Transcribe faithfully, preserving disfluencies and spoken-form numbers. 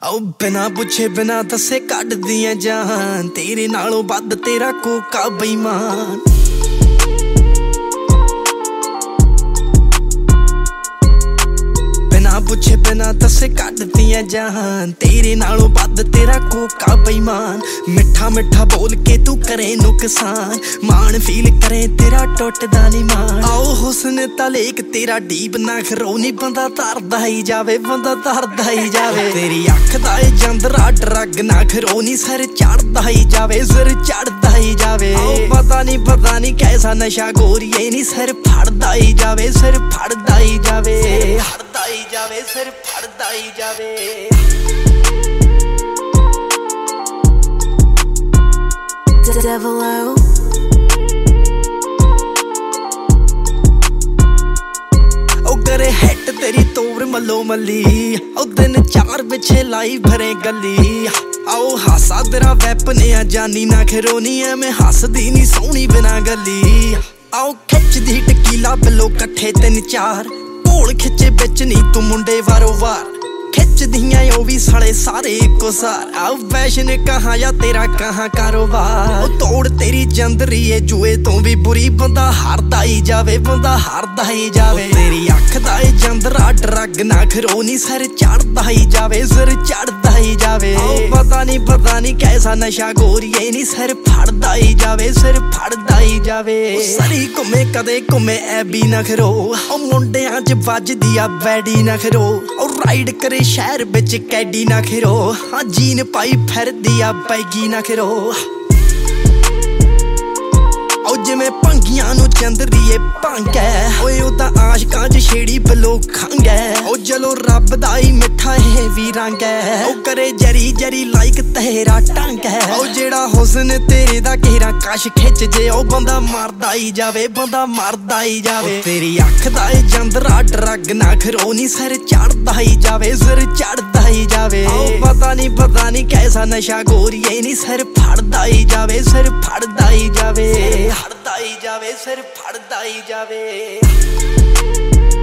ओ बिना पुछे बिना दसे कट दिया जान, तेरे नालों वध तेरा कोका बेईमान। बिना पुछे बिना दसे कट दिया जान, तेरे नालों वध तेरा कोका बेईमान। मिठा मिठा बोल के तू करे नुकसान, मान फील करे तेरा टुटदा नहीं मान। आओ हुस्न तलेक तेरा डीप ना खरो नी, बंदा तरदा ही जावे बंदा तरदा ही जावे। तेरी अख दा ए जंदरा ड्रग ना खरो नी, सिर चढ़दा ही जावे सिर चढ़दा ही जावे। पता नहीं पता नहीं कैसा नशा गोरिए नी, सिर फड़दा ही जावे सिर फड़दा ही जावे फड़दा ही जावे सिर फड़दा ही जावे। Devil out. ओ करे हिट तेरी तोर मलो मली, ओ दिन चार पिछे लाई भरे गली। आओ हासा तेरा वैपन आ जानी ना खरोनी है, मैं हसदी नी सोहनी बिना गली। आओ खिच दी टकीला बिलो कट्ठे तीन चार, ढोल खिचे बिच नी तू मुंडे वारो वार। खिच दियां ओ भी साले सारे इको सार, आओ फैशन कहाँ या तेरा कहाँ कारोबार। ओ तोड़ तेरी जंदरी है जुए तो भी बुरी, बंदा हारदा ही जावे बंदा हारदा ही जावे। तेरी अख दा ए जंदरा ड्रग ना खरो नी, सिर चढ़दा ही जावे सिर चढ़दा ही जावे। पता नहीं पता नहीं कैसा नशा गोरिए नी, सिर फड़दा ही जावे सिर फड़दा ही जावे। सरी घुमे कदे घुमे ऐबी ना खरो, ओ मुंडियां च वजदी आ बैडी ना खरो। ओ राइड करे शहर बिच कैडी ना खिरो, हाँ जीन पाई फिरदी आ बैगी ना खिरो। ओ जिवें भंगियां नूं चंदरीए भंग है, ओए ओ तां आशकां च छेड़ी बलो खंग है। ओ चलो रब दा ही मिठा है वी रंग है, ओ करे जरी जरी लाइक तेरा टंग है। ओ जेड़ा हुस्न तेरे दा घेरा कश खिच जे, ओ बंदा मरदा ही जावे बंदा मरदा ही जावे। तेरी अख दा ए जंदरा ड्रग ना खरो नी, सिर चढ़दा ही जावे सिर चढ़दा ही जावे। पता नहीं पता नहीं कैसा नशा गोरिए नी, सिर फड़दा ही जावे सिर फड़दा ही जावे फड़दा ही जावे सिर फड़दा ही जावे।